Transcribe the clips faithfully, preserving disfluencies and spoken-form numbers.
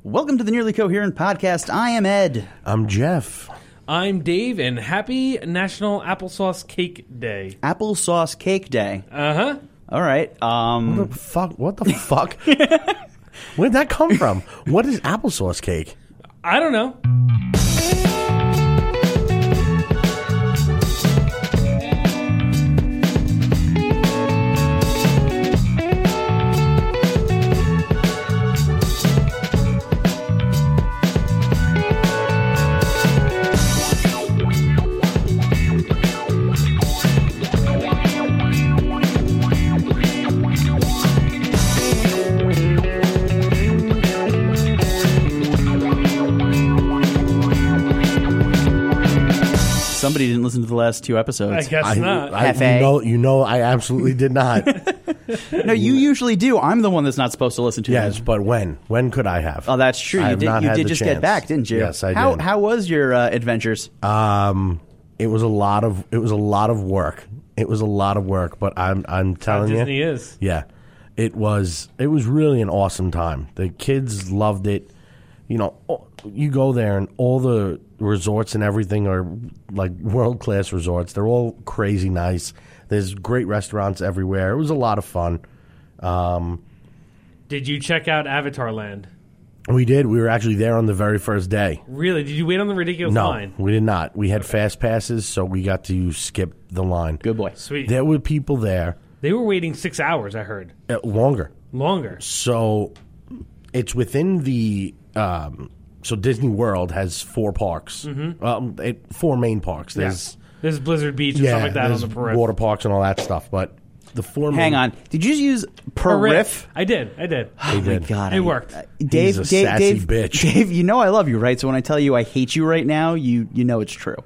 Welcome to the Nearly Coherent Podcast. I am Ed. I'm Jeff. I'm Dave, and happy National Applesauce Cake Day. Applesauce Cake Day. Uh-huh. All right. Um, What the fuck? What the fuck? Where'd that come from? What is applesauce cake? I don't know. Somebody didn't listen to the last two episodes. I guess I, not. I, Cafe. you know, you know, I absolutely did not. No, you usually do. I'm the one that's not supposed to listen to Yes, them. but when? When could I have? Oh, that's true. I You have did, not you had did the just chance. get back, didn't you? Yes, I how, did. How was your uh, adventures? Um, it was a lot of it was a lot of work. It was a lot of work, but I'm I'm How telling you, Disney is. yeah, it was it was really an awesome time. The kids loved it. You know, you go there and all the resorts and everything are like world class resorts. They're all crazy nice. There's great restaurants everywhere. It was a lot of fun. Um, Did you check out Avatar Land? we did. We were actually there on the very first day. Really? Did you wait on the ridiculous No, line? we did not. We had fast passes, so we got to skip the line. Good boy. Sweet. There were people there They were waiting six hours, I heard. uh, longer. Longer. So it's within the um, so Disney World has four parks, mm-hmm. um, it, four main parks. There's Yeah. There's Blizzard Beach and yeah, stuff like that on there's the periphery. water parks and all that stuff. But the four Hang main, on. Did you use perif? I did. I did. they did. God, It I- worked. uh, Dave, He's a Dave, sassy Dave, bitch. Dave, you know I love you, right? So when I tell you I hate you right now, you you know it's true,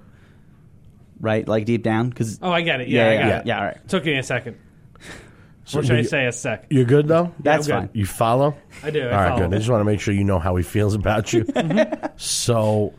right? Like deep down, because Oh, I get it. Yeah, yeah, I yeah, got yeah, it. yeah. All right, Took me a second. So Or should I you- say a sec? You're good though. that's I'm fine. good. You follow? I do. I All right, follow. good. I just want to make sure you know how he feels about you. So,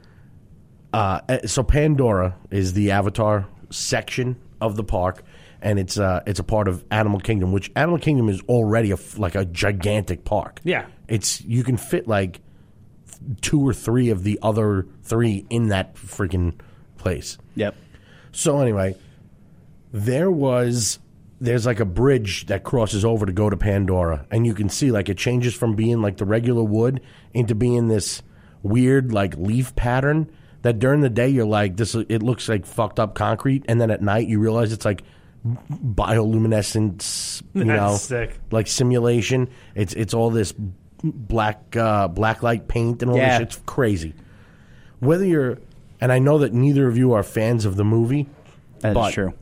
uh, so Pandora is the Avatar section of the park, and it's uh, it's a part of Animal Kingdom, which Animal Kingdom is already a f like a gigantic park. Yeah. It's you can fit like two or three of the other three in that freaking place. Yep. So anyway, there was there's like a bridge that crosses over to go to Pandora, and you can see like it changes from being like the regular wood into being this weird like leaf pattern that during the day you're like this it looks like fucked up concrete, and then at night you realize it's like bioluminescence, you That's know, sick. like simulation. It's it's all this black uh, black light paint and all Yeah. this. It's crazy. Whether you're and I know that neither of you are fans of the movie. That's But- true.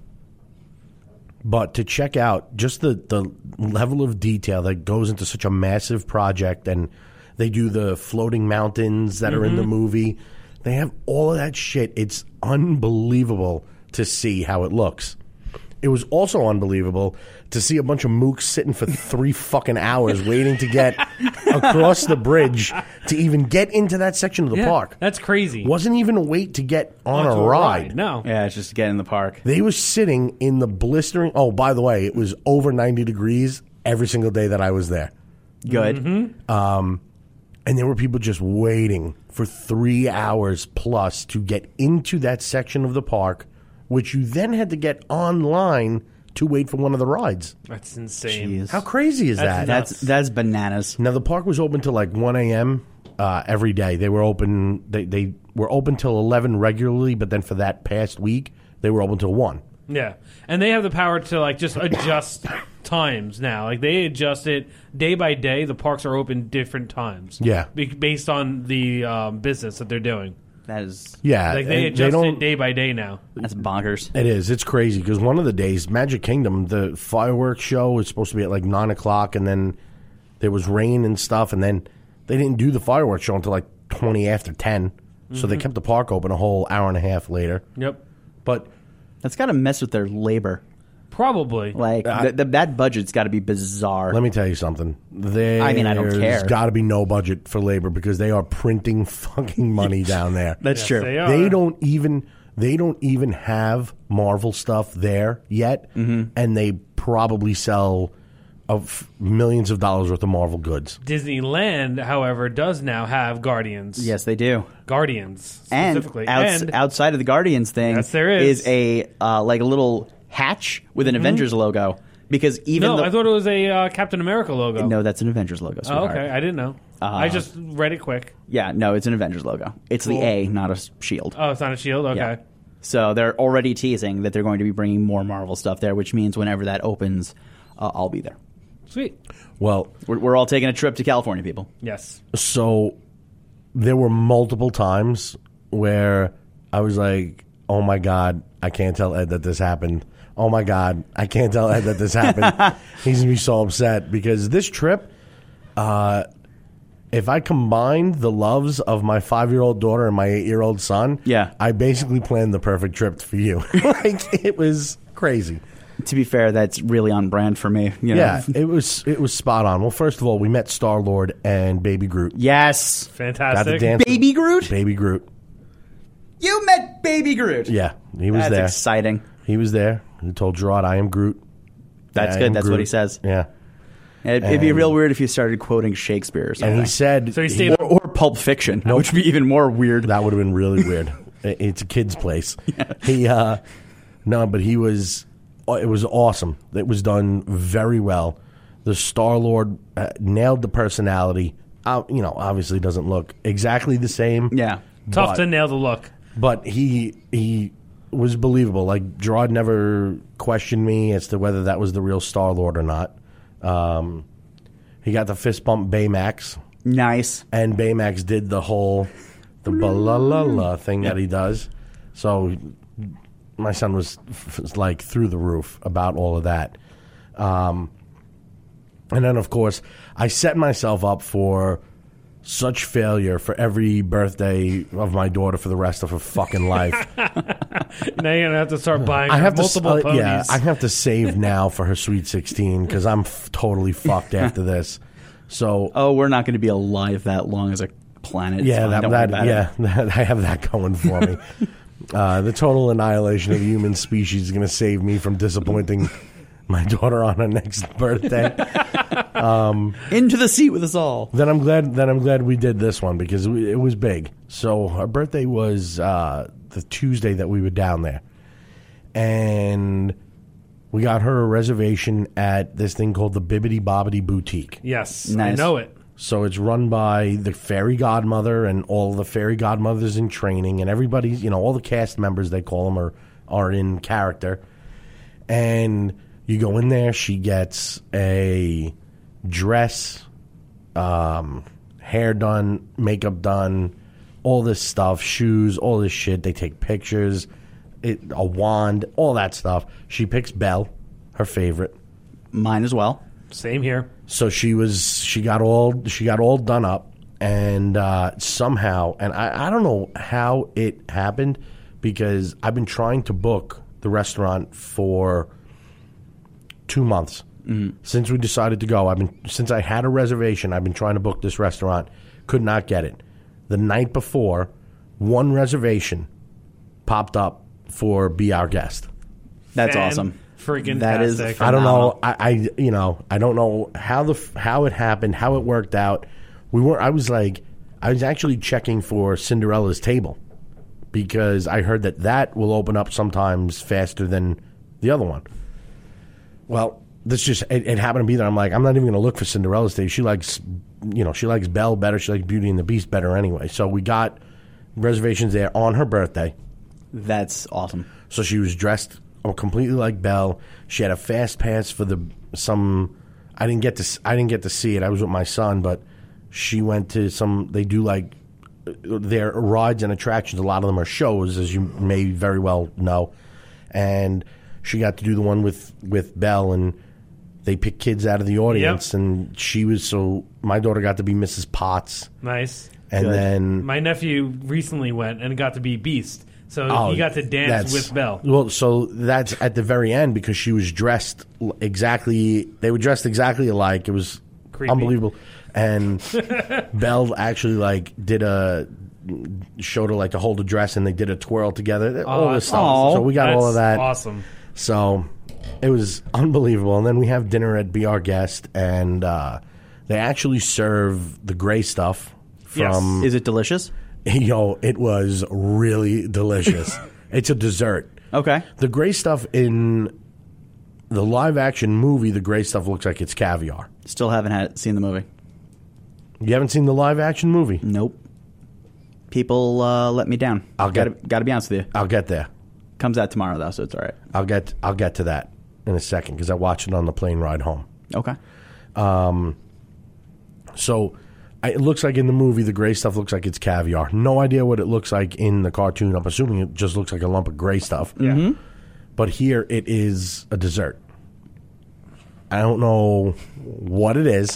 But to check out just the, the level of detail that goes into such a massive project, and they do the floating mountains that are in the movie, they have all of that shit. It's unbelievable to see how it looks. It was also unbelievable to see a bunch of mooks sitting for three fucking hours waiting to get across the bridge to even get into that section of the Yeah, park. That's crazy. Wasn't even a wait to get on Onto a ride. No. Yeah, it's just to get in the park. They were sitting in the blistering. Oh, by the way, it was over ninety degrees every single day that I was there. Good. And there were people just waiting for three hours plus to get into that section of the park, which you then had to get online to wait for one of the rides. That's insane. Jeez. How crazy is That's that? nuts. That's that's bananas. Now, the park was open till like one a.m. Uh, every day. They were open. They, they were open till eleven regularly, but then for that past week, they were open till one. Yeah, and they have the power to like just adjust times now. Like they adjust it day by day. The parks are open different times. Yeah. be- based on the um, business that they're doing. That is Yeah, Like they and adjust don't- it day by day now. that's bonkers. It is. It's crazy because one of the days, Magic Kingdom, the fireworks show was supposed to be at like nine o'clock, and then there was rain and stuff, and then they didn't do the fireworks show until like twenty after ten. So they kept the park open a whole hour and a half later. Yep, But That's got to mess with their labor. probably. Like I- th- th- that budget's got to be bizarre. let me tell you something. There's I mean, I don't care. got to be no budget for labor because they are printing fucking money down there. That's Yes, true. they are. They don't even they don't even have Marvel stuff there yet, Mm-hmm. and they probably sell of millions of dollars worth of Marvel goods. Disneyland, however, does now have Guardians. Yes, they do. Guardians And, specifically. outs- and outside of the Guardians thing, Yes, there is. a uh, like a little hatch with an Avengers logo. Because even no, though I thought it was a uh, Captain America logo. no, that's an Avengers logo. Oh, Sweetheart. okay. I didn't know. I just read it quick. Yeah, no, it's an Avengers logo. It's Cool. the A, not a s- shield. Oh, it's not a shield? Okay. Yeah. So they're already teasing that they're going to be bringing more Marvel stuff there, which means whenever that opens, uh, I'll be there. Sweet. Well, We're, we're all taking a trip to California, people. Yes. so there were multiple times where I was like, oh my God, I can't tell Ed that this happened. Oh my God, I can't tell Ed that this happened. He's going to be so upset because this trip, uh, if I combined the loves of my five-year-old daughter and my eight-year-old son, Yeah. I basically planned the perfect trip for you. Like, it was crazy. To be fair, that's really on brand for me. You know? Yeah, it was it was spot on. Well, first of all, we met Star-Lord and Baby Groot. Yes. Got to Fantastic. dance Baby with Groot? Baby Groot. You met Baby Groot. Yeah, he was That's there. exciting. He was there. He told Gerard, I am Groot. That's I good. am That's Groot. what he says. Yeah. It'd, it'd be And- real weird if you started quoting Shakespeare or something. And he said So he stayed- or, or Pulp Fiction, which would be even more weird. that would have been really weird. It- It's a kid's place. He, uh, no, but he was, it was awesome. It was done very well. The Star-Lord uh, nailed the personality. Uh, you know, obviously doesn't look exactly the same. Yeah. Tough but- to nail the look. But he he was believable. Like, Gerard never questioned me as to whether that was the real Star-Lord or not. Um, he got the fist bump Baymax, Nice. and Baymax did the whole the ba-la-la-la thing that he does. So my son was, was like through the roof about all of that. Um, and then, of course, I set myself up for such failure for every birthday of my daughter for the rest of her fucking life. Now you're going to have to start buying I her have multiple to, uh, ponies. yeah, I have to save now for her sweet sixteen because I'm f- totally fucked after this. So Oh, we're not going to be alive that long as a planet. It's yeah, fine. that, Don't worry that about yeah, it. that, I have that going for me. uh, the total annihilation of the human species is going to save me from disappointing my daughter on her next birthday. Into the seat with us all. Then I'm glad. Then I'm glad we did this one because we, it was big. So her birthday was uh, the Tuesday that we were down there, and we got her a reservation at this thing called the Bibbidi Bobbidi Boutique. yes, Nice. I know it. So it's run by the fairy godmother and all the fairy godmothers in training, and everybody's, you know, all the cast members, they call them, are, are in character. And you go in there, she gets a dress, um, hair done, makeup done, all this stuff, shoes, all this shit. They take pictures, it, a wand, all that stuff. She picks Belle, her favorite. Mine as well. Same here. So she was she got all she got all done up, and uh, somehow, and I, I don't know how it happened because I've been trying to book the restaurant for two months since we decided to go. I've been since I had a reservation. I've been trying to book this restaurant, could not get it. The night before, one reservation popped up for Be Our Guest. That's Fan awesome. Freaking That is tastic. I don't know. Phenomenal. I, I you know I don't know how the how it happened, how it worked out. We were. I was like, I was actually checking for Cinderella's table because I heard that that will open up sometimes faster than the other one. Well, this just it, it happened to be there. I'm like, I'm not even going to look for Cinderella's table. She likes, you know, she likes Belle better. She likes Beauty and the Beast better anyway. So we got reservations there on her birthday. That's awesome. So she was dressed completely like Belle. She had a fast pass for the some. I didn't get to. I didn't get to see it. I was with my son, but she went to some. They do like their rides and attractions. A lot of them are shows, as you may very well know. And she got to do the one with with Belle, and they pick kids out of the audience. Yep. And she was so. My daughter got to be Missus Potts, Nice. and Good. then My nephew recently went and got to be Beast. So Oh, he got to dance that's- with Belle. Well, so that's at the very end because she was dressed l- exactly. They were dressed exactly alike. It was Creepy. unbelievable. And Belle actually like did a showed her like to hold a dress, and they did a twirl together. all Oh, this that's stuff. awesome. So we got all of That's that. Awesome. So It was unbelievable. And then we have dinner at Be Our Guest, and uh, they actually serve the gray stuff from. Is it delicious? Yo, it was really delicious. It's a dessert. Okay. The gray stuff in the live action movie, the gray stuff looks like it's caviar. Still haven't had seen the movie. You haven't seen the live action movie? Nope. People uh, let me down. I'll gotta, get- gotta be honest with you. I'll get there. Comes out tomorrow though, so it's all right. I'll get I'll get to that in a second because I watched it on the plane ride home. Okay. So I, it looks like in the movie, the gray stuff looks like it's caviar. No idea what it looks like in the cartoon. I'm assuming it just looks like a lump of gray stuff. Mm-hmm. But here it is a dessert. I don't know what it is.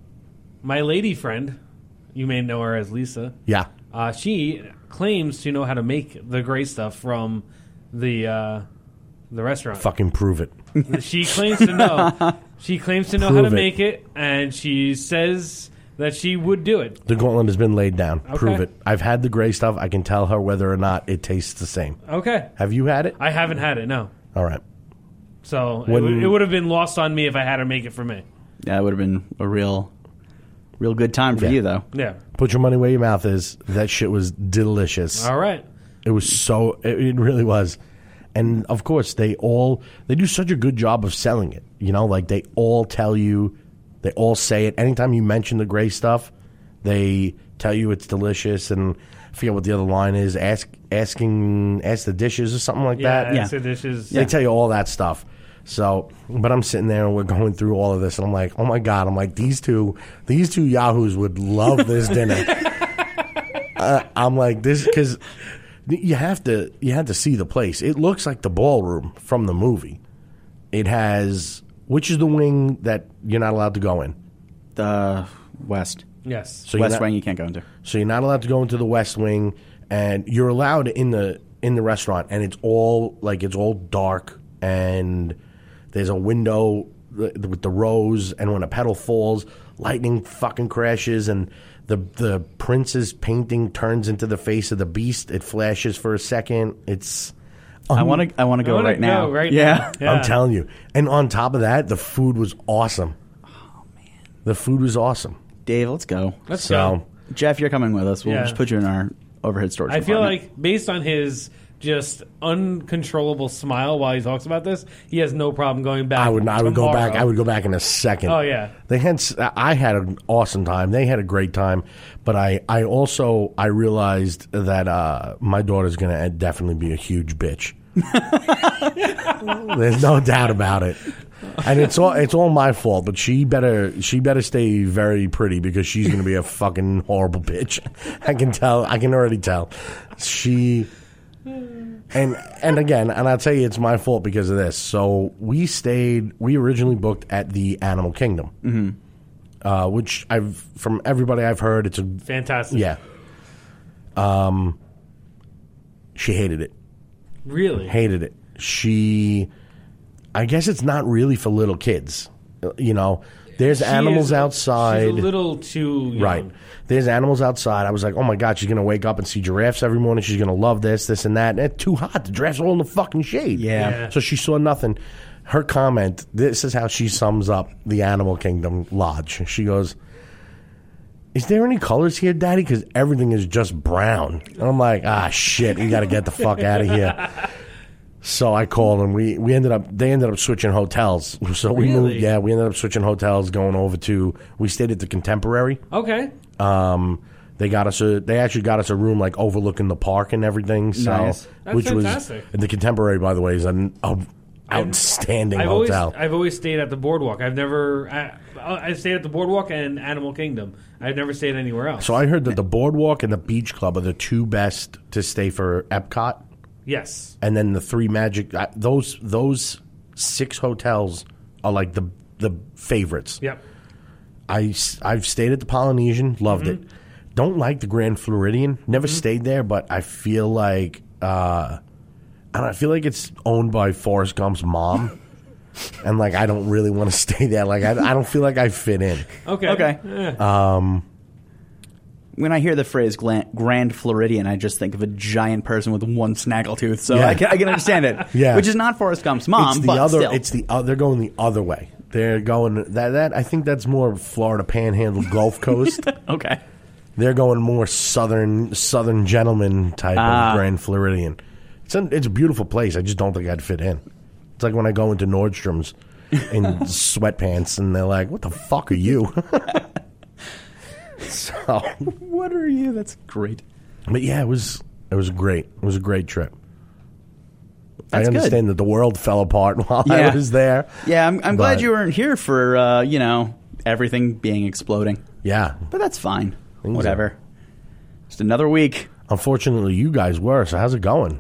My lady friend, you may know her as Lisa. Yeah. Uh, she claims to know how to make the gray stuff from the uh, the restaurant. Fucking prove it. She claims to know. She claims to know how Prove to it. make it, and she says that she would do it. The gauntlet has been laid down. Okay. Prove it. I've had the gray stuff. I can tell her whether or not it tastes the same. Okay. Have you had it? I haven't had it, no. All right. So it, When- would, it would have been lost on me if I had her make it for me. Yeah, it would have been a real, real good time for Yeah. you though. Yeah. Put your money where your mouth is. That shit was delicious. All right. It was so. It, it really was. And of course, they all they do such a good job of selling it. You know, like they all tell you, they all say it. Anytime you mention the gray stuff, they tell you it's delicious. And I forget what the other line is. Ask asking ask the dishes or something like Yeah. that. Yeah. So this is. They tell you all that stuff. So, but I'm sitting there and we're going through all of this, and I'm like, oh my god! I'm like, these two, these two yahoos would love this dinner. uh, I'm like this because you have to, you have to see the place. It looks like the ballroom from the movie. It has, which is the wing that you're not allowed to go in. The West. Yes. So you're West not- Wing you can't go into. So you're not allowed to go into the West Wing, and you're allowed in the in the restaurant, and it's all like it's all dark, and there's a window th- with the rose, and when a petal falls, lightning fucking crashes, and the the prince's painting turns into the face of the beast. It flashes for a second. It's I want to. I want to I go wanna right now. go right yeah. now. Yeah. I'm telling you. And on top of that, the food was awesome. Oh man, the food was awesome. Dave, let's go. Let's So. go. Jeff, you're coming with us. We'll Yeah. just put you in our overhead storage. I feel department. like based on his just uncontrollable smile while he talks about this, he has no problem going back. I would I would go tomorrow. back. I would go back in a second. Oh, yeah. They had. s- I had an awesome time. They had a great time, but I I also I realized that uh, my daughter's going to definitely be a huge bitch. There's no doubt about it. And it's all it's all my fault, but she better she better stay very pretty because she's going to be a fucking horrible bitch. I can tell. I can already tell. She and and again, and I'll tell you, it's my fault because of this. So we stayed. We originally booked at the Animal Kingdom, mm-hmm. uh, which I've from everybody I've heard, it's a Fantastic. yeah. Um, she hated it. Really? Hated it. She, I guess it's not really for little kids. You know, there's She animals is- outside. She's a little too young. Right. There's animals outside. I was like, oh my God, she's going to wake up and see giraffes every morning. She's going to love this, this, and that. And it's too hot. The giraffes are all in the fucking shade. Yeah. Yeah. So she saw nothing. Her comment, this is how she sums up the Animal Kingdom Lodge. She goes, is there any colors here, Daddy? Because everything is just brown. And I'm like, ah, shit, we got to get the fuck out of here. So I called and we, we ended up they ended up switching hotels. So we Really? moved yeah, we ended up switching hotels, going over to we stayed at the Contemporary. Okay. Um they got us a they actually got us a room like overlooking the park and everything. So Nice. That's which fantastic. was the Contemporary, by the way, is an a outstanding I've always hotel. I've always stayed at the Boardwalk. I've never I, I've stayed at the Boardwalk and Animal Kingdom. I've never stayed anywhere else. So I heard that the Boardwalk and the Beach Club are the two best to stay for Epcot. yes. And then the three Magic uh, those those six hotels are like the the favorites. Yep. I, I've stayed at the Polynesian, loved Mm-hmm. it. Don't like the Grand Floridian. Never stayed there, but I feel like uh, I, don't know, I feel like it's owned by Forrest Gump's mom, and like I don't really want to stay there. Like I, I don't feel like I fit in. Okay. Okay. Yeah. when I hear the phrase gla- Grand Floridian, I just think of a giant person with one snaggletooth. So Yeah. I, can, I can understand it. Yeah. Which is not Forrest Gump's mom, It's the but other. still. It's the other. They're going the other way. They're going that. That I think that's more Florida Panhandle, Gulf Coast. Okay. They're going more southern, southern gentleman type Ah. of Grand Floridian. It's a, it's a beautiful place. I just don't think I'd fit in. It's like when I go into Nordstrom's in sweatpants, and they're like, "What the fuck are you?" So, What are you? That's great. but yeah, it was it was great. It was a great trip. That's I good. understand that the world fell apart while Yeah. I was there. Yeah, I'm, I'm glad But- you weren't here for, uh, you know, everything being exploding. Yeah. But that's fine. Things Whatever. Just another week. Unfortunately, you guys were. So how's it going?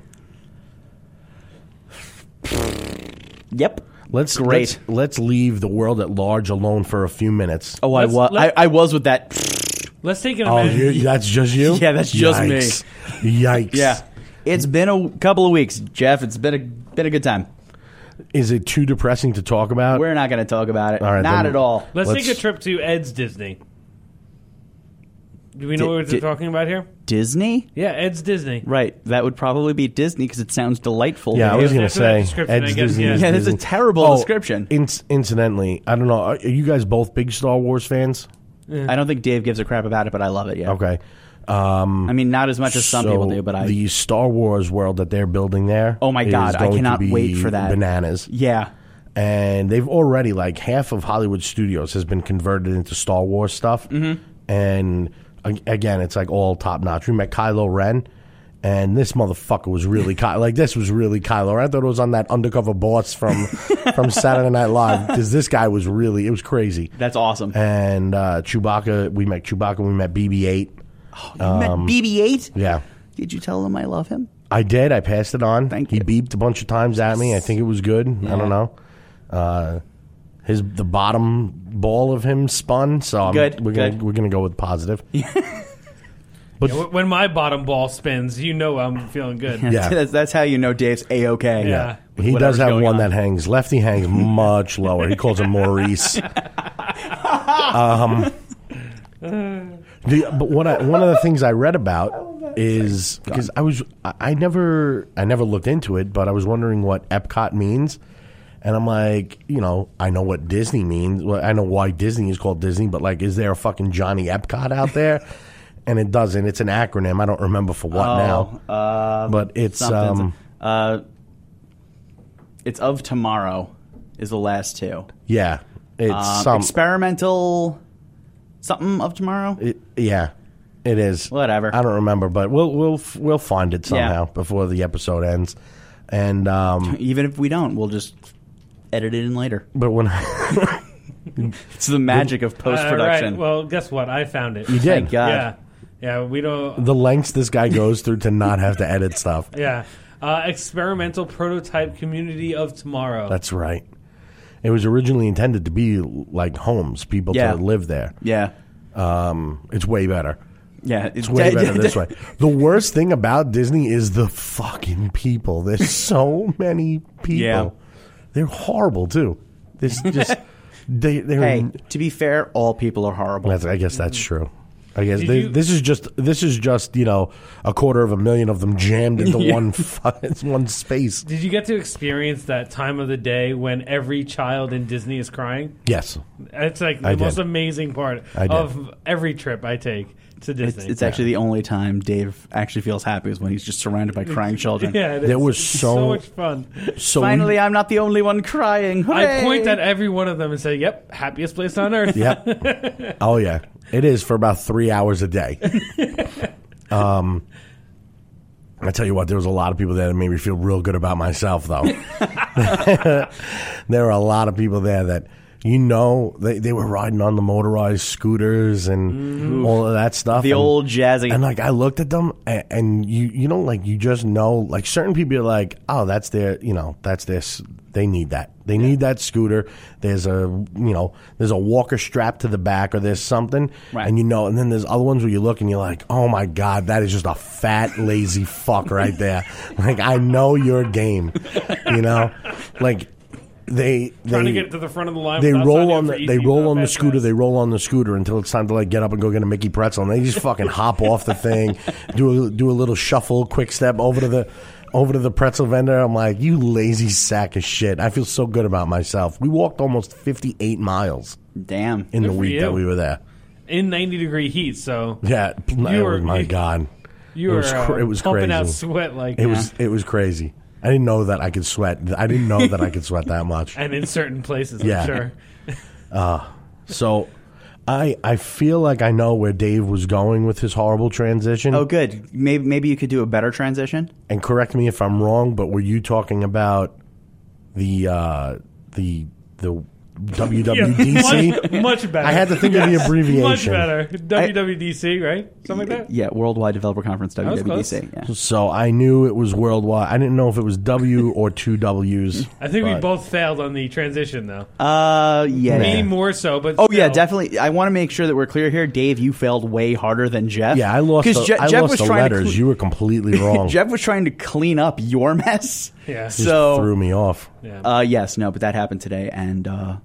Yep. Let's Great. Let's, let's leave the world at large alone for a few minutes. Oh, I, Let's- wa- I, let- I was with that. Let's take an Oh, imagine. you, that's just you? Yeah, that's just me. Yikes. Yikes. Yeah. It's been a couple of weeks, Jeff. It's been a been a good time. Is it too depressing to talk about? We're not going to talk about it. All right, not then- at all. Let's, Let's- take a trip to Ed's Disney. Do we know Di- what we're di- talking about here? Disney? Yeah, Ed's Disney. Right. That would probably be Disney because it sounds delightful. Yeah, I was Yeah, going to for that say. description, I Ed's guess, Disney yeah. is Yeah, that's a Disney. terrible Oh, description. inc- incidentally, I don't know. Are you guys both big Star Wars fans? I don't think Dave gives a crap about it, but I love it, yeah. Okay. Um, I mean, not as much as some so people do, but I... the Star Wars world that they're building there. Oh my is God, I going to cannot be wait for that. Bananas. Yeah. And they've already, like, half of Hollywood Studios has been converted into Star Wars stuff. Mm-hmm. And a- again, it's like all top notch. We met Kylo Ren, and this motherfucker was really Ky- like this was really Kylo Ren. I thought it was on that Undercover Boss from from Saturday Night Live, because this guy was really, it was crazy. That's awesome. And uh, Chewbacca, we met Chewbacca, we met B B eight. You met B B eight? Yeah. Did you tell him I love him? I did. I passed it on. Thank he you. beeped a bunch of times at me. I think it was good. I Yeah. don't know. Uh, his the bottom ball of him spun, so I'm, Good, we're gonna good. we're gonna go with positive. But Yeah, when my bottom ball spins, you know I'm feeling good. Yeah. that's, that's how you know Dave's A-okay. Yeah. with he does whatever's have going one on. that hangs. Lefty hangs much lower. He calls him Maurice. um, the, but what I, one of the things I read about is because I was I, I never I never looked into it, but I was wondering what Epcot means. And I'm like, you know, I know what Disney means. Well, I know why Disney is called Disney, but like, is there a fucking Johnny Epcot out there? And it doesn't. It's an acronym. I don't remember for what now. Oh, uh, But it's something. um, uh, it's of tomorrow is the last two. yeah, it's Um, some experimental something of tomorrow. it, yeah, it is. Whatever. I don't remember, but we'll we'll we'll find it Yeah. somehow before the episode ends. And um, Even if we don't, we'll just edit it in later. but when It's the magic of post All production. right, well, guess what? I found it. you Thank did God. Yeah. Yeah, we don't. the lengths this guy goes through to not have to edit stuff. Yeah. Uh, experimental prototype community of tomorrow. That's right. It was originally intended to be like homes, people Yeah. to live there. Yeah. Um, it's way better. Yeah. It's way better this way. The worst thing about Disney is the fucking people. There's so many people. Yeah. They're horrible too. This just they they're. Hey, to be fair, all people are horrible. That's, I guess that's true. I guess Did they, you- this is just this is just you know a quarter of a million of them jammed into Yeah. one fu- one space. Did you get to experience that time of the day when every child in Disney is crying? Yes, It's like the I did. most amazing part I did. of every trip I take to It's, Disney. it's actually the only time Dave actually feels happy is when he's just surrounded by crying children. yeah, it There is. was It's so- so much fun. so Finally, we, I'm not the only one crying. I Hooray! point at every one of them and say, "Yep, happiest place on earth." Yep. Oh yeah, it is for about three hours a day. um, I tell you what, there was a lot of people there that made me feel real good about myself, though. There were a lot of people there that, you know, they, they were riding on the motorized scooters and all of that stuff. the and, old jazzy. and like I looked at them, and, and you you know, like you just know, like certain people are like, oh, that's their, you know, that's their, s- they need that. They need that scooter. There's a, you know, there's a walker strap to the back, or there's something, Right. and you know, and then there's other ones where you look and you're like, oh my god, that is just a fat lazy fuck right there. Like I know your game, you know, like. they Trying they to get to the front of the line. they without roll signing on up the for they easy, roll uh, on the fast scooter. pass. They roll on the scooter until it's time to like get up and go get a Mickey pretzel. And they just fucking hop off the thing, do a, do a little shuffle, quick step over to the over to the pretzel vendor. I'm like, you lazy sack of shit. I feel so good about myself. We walked almost fifty-eight miles Damn. in the Good for week you. that we were there. in ninety degree heat. So Yeah, it were- was, my you- God, you it were was cr- uh, it was pumping out crazy. sweat like It was it was crazy. I didn't know that I could sweat. I didn't know that I could sweat that much. and in certain places, Yeah. I'm sure. So, I I feel like I know where Dave was going with his horrible transition. Oh, good. Maybe maybe you could do a better transition. And correct me if I'm wrong, but were you talking about the uh, the the W W D C? much, much better. I had to think of the Yes, abbreviation. Much better. W W D C, right? Something like that. Yeah, Worldwide Developer Conference, was W W D C. Yeah. So I knew it was worldwide. I didn't know if it was W or two W's. I think we but- both failed on the transition, though. Uh, yeah. Me yeah. more so, but Oh yeah, still. definitely. I want to make sure that we're clear here. Dave, you failed way harder than Jeff. Yeah, I lost. The, Je- I Jeff lost was the trying letters. to cle- You were completely wrong. Jeff was trying to clean up your mess. Yeah. Just So threw me off. Yeah. Uh, yes, no, but that happened today, and uh,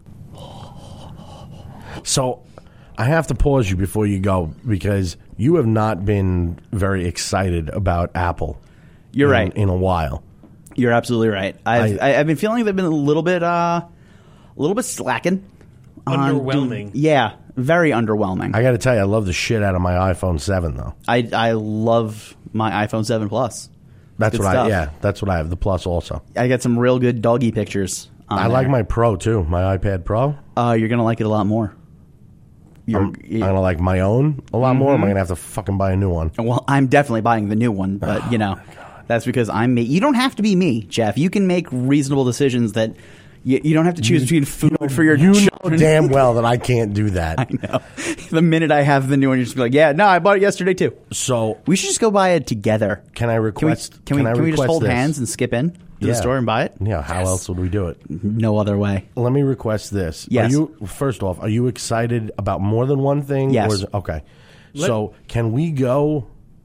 So I have to pause you before you go because you have not been very excited about Apple. you're in, right. in a while. You're absolutely right. I've I, I- I've been feeling they've been a little bit uh, a little bit slacking. on doing- Underwhelming. yeah, very underwhelming. I got to tell you, I love the shit out of my iPhone seven though. I I love my iPhone seven Plus. That's Good what stuff. I yeah. That's what I have. The Plus also. I got some real good doggy pictures. On I like there. my Pro too. My iPad Pro. Uh, you're gonna like it a lot more. You're, I'm, I'm gonna like my own a lot more. Am I gonna have to fucking buy a new one? Well, I'm definitely buying the new one, but you know, that's because I'm me. You don't have to be me, Jeff. You can make reasonable decisions that you, you don't have to choose between food for your You know children. damn well that I can't do that. I know. The minute I have the new one, you're just be like, yeah, no, I bought it yesterday too. So We should just go buy it together. can I Can we? request? Can we? I Can we just request hold this? hands and skip in to the Yeah. store and buy it? Yeah. How else would we do it? No other way. Let me request this. Yes. Are you first off? Are you excited about more than one thing? Yes. Or is, okay. So can we go?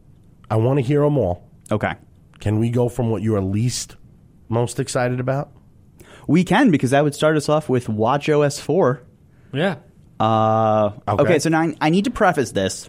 I want to hear them all. Okay. Can we go from what you are least most excited about? We can, because that would start us off with WatchOS four. Yeah. Uh, okay. Okay. so now I, I need to preface this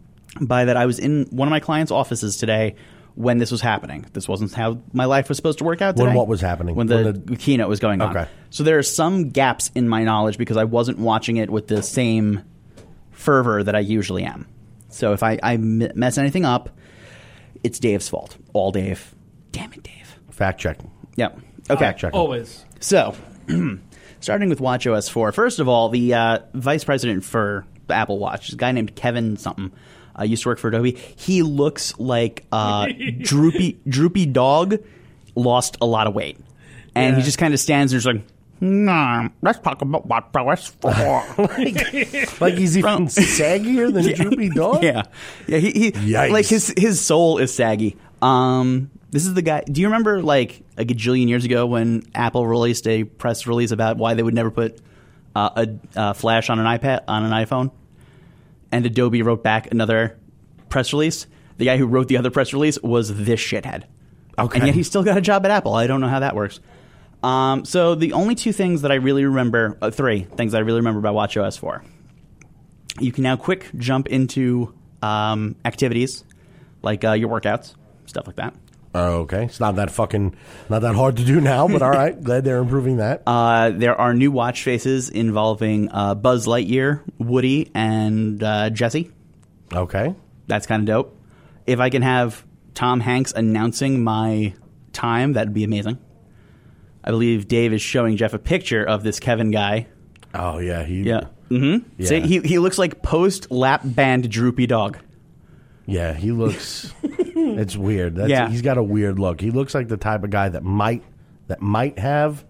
by that I was in one of my clients' offices today when this was happening. This wasn't how my life was supposed to work out today. When what was happening? When the, When the- keynote was going on. Okay. So there are some gaps in my knowledge because I wasn't watching it with the same fervor that I usually am. So if I, I m- mess anything up, it's Dave's fault. All Dave. Damn it, Dave. Fact check. Yep. Okay. Fact check. Always. So, starting with WatchOS four. First of all, the uh, vice president for the Apple Watch is a guy named Kevin something. Uh, used to work for Adobe. He looks like uh, droopy droopy dog lost a lot of weight, and he Yeah. just kind of stands there, just like, "Nah, let's talk about WatchOS four." like, like he's even saggier than Droopy Dog? Yeah, yeah. He, he Yikes. like his his soul is saggy. Um, this is the guy. Do you remember like a gajillion years ago when Apple released a press release about why they would never put uh, a uh, flash on an iPad on an iPhone, and Adobe wrote back another press release? The guy who wrote the other press release was this shithead. Okay. And yet he still got a job at Apple. I don't know how that works. Um, so the only two things that I really remember, uh, three things that I really remember about WatchOS four. You can now quick jump into um, activities like uh, your workouts, stuff like that. Oh, okay. It's not that fucking, not that hard to do now, but all right. Glad they're improving that. Uh, there are new watch faces involving uh, Buzz Lightyear, Woody, and uh, Jesse. Okay. That's kind of dope. If I can have Tom Hanks announcing my time, that'd be amazing. I believe Dave is showing Jeff a picture of this Kevin guy. Oh, yeah. He, Yeah. Mm-hmm. Yeah. See, he he looks like post lap band droopy dog. Yeah, he looks. It's weird. That's, Yeah. He's got a weird look. He looks like the type of guy that might that might have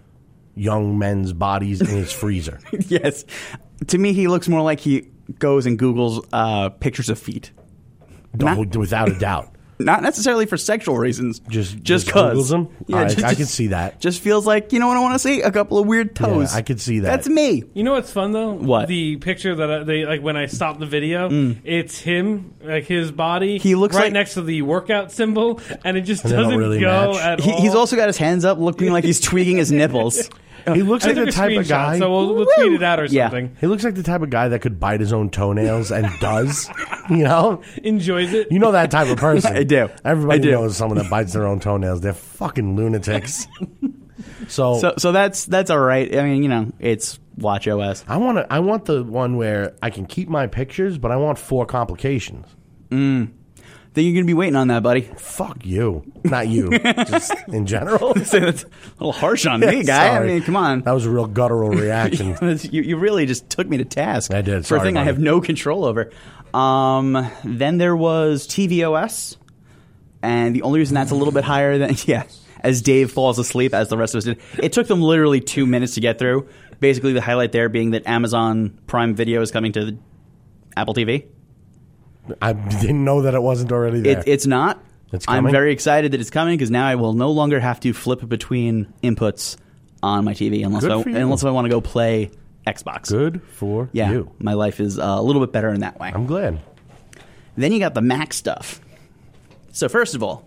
young men's bodies in his freezer. Yes. To me, he looks more like he goes and Googles uh, pictures of feet. No, Not- without a doubt. Not necessarily for sexual reasons. Just just just cause. Googles them? Yeah, I, just- I can just- see that. Just feels like, you know what I want to see? A couple of weird toes. Yeah, I could see that. That's me. You know what's fun though? What? The picture that I, they like when I stopped the video, it's him, like his body. He looks right like- next to the workout symbol, and it just And they don't doesn't really go match. at He, all. he's also got his hands up looking like he's tweaking his nipples. He looks I like took the a type of screenshot, guy. so we'll, we'll tweet it out or Yeah. something. He looks like the type of guy that could bite his own toenails and does. You know, Enjoys it. you know that type of person. I do. Everybody I do. knows someone that bites their own toenails. They're fucking lunatics. So, So so that's that's all right. I mean, you know, it's WatchOS. I want to. I want the one where I can keep my pictures, but I want four complications. Then you're gonna be waiting on that, buddy. Fuck you, not you. Just in general. So that's a little harsh on me, guy. Sorry. I mean, come on. That was a real guttural reaction. you, you really just took me to task. I did. For a Sorry, thing I buddy. have no control over. Um, then there was tvOS, and the only reason that's a little bit higher than yeah, as Dave falls asleep, as the rest of us did, it took them literally two minutes to get through. Basically, the highlight there being that Amazon Prime Video is coming to the Apple T V. I didn't know that it wasn't already there. It, it's not. It's I'm coming? very excited that it's coming because now I will no longer have to flip between inputs on my T V unless Good I, for you. unless I want to go play Xbox. Good for Yeah, you. my life is uh, a little bit better in that way. I'm glad. Then you got the Mac stuff. So first of all,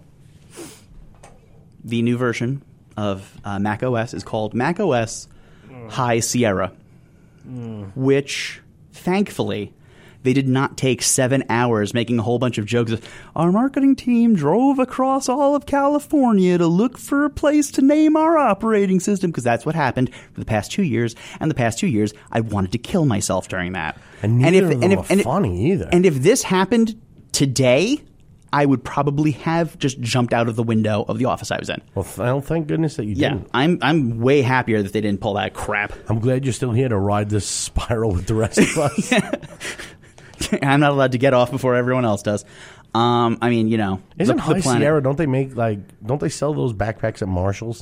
the new version of uh, Mac O S is called Mac O S High Sierra, which thankfully they did not take seven hours making a whole bunch of jokes. Our marketing team drove across all of California to look for a place to name our operating system, because that's what happened for the past two years. And the past two years, I wanted to kill myself during that. And neither of them are funny either. And if this happened today, I would probably have just jumped out of the window of the office I was in. Well, th- well, thank goodness that you Yeah, didn't. I'm I'm way happier that they didn't pull that crap. I'm glad you're still here to ride this spiral with the rest of us. I'm not allowed to get off before everyone else does. Um, I mean, you know, Isn't the, High the planet. Sierra? Don't they make like? Don't they sell those backpacks at Marshalls?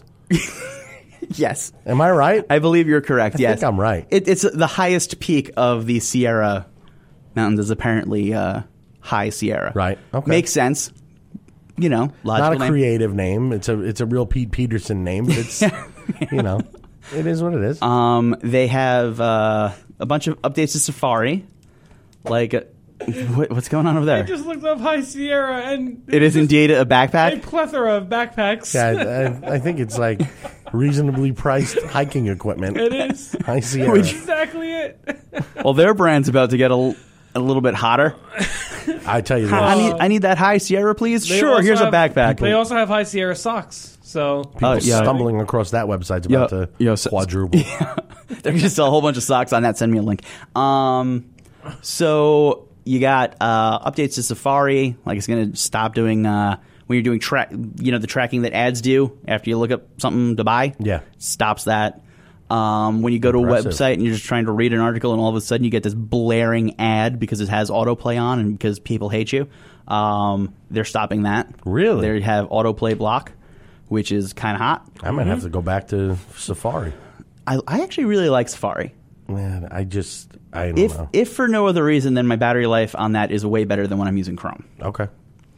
Yes, Am I right? I believe you're correct. I yes, think I'm right. It, it's the highest peak of the Sierra Mountains is apparently uh, High Sierra. Right. Okay. Makes sense. You know, logical Not a name. creative name. It's a it's a real Pete Peterson name, but it's you know, it is what it is. Um, they have uh, a bunch of updates to Safari. Like, uh, what, what's going on over I there? just looked up High Sierra, and It is just indeed a a backpack. plethora of backpacks. yeah, I, I think it's like reasonably priced hiking equipment. It is High Sierra. exactly it. Well, their brand's about to get a, a little bit hotter. I tell you this. I need I need that High Sierra, please. They Sure, also here's a have- backpack. They also have High Sierra socks. So People Oh, yeah. stumbling across that website's about Yeah, to yeah, so- quadruple. They're going to sell a whole bunch of socks on that. Send me a link. Um, so you got uh, updates to Safari. Like it's going to stop doing uh, when you're doing track. You know the tracking that ads do after you look up something to buy. Yeah. stops that. Um, when you go to a Impressive. website and you're just trying to read an article, and all of a sudden you get this blaring ad because it has autoplay on and because people hate you. Um, they're stopping that. Really? They have autoplay block, which is kind of hot. I might have to go back to Safari. I, I actually really like Safari. Man, I just I don't If know. if for no other reason than my battery life on that is way better than when I'm using Chrome. Okay.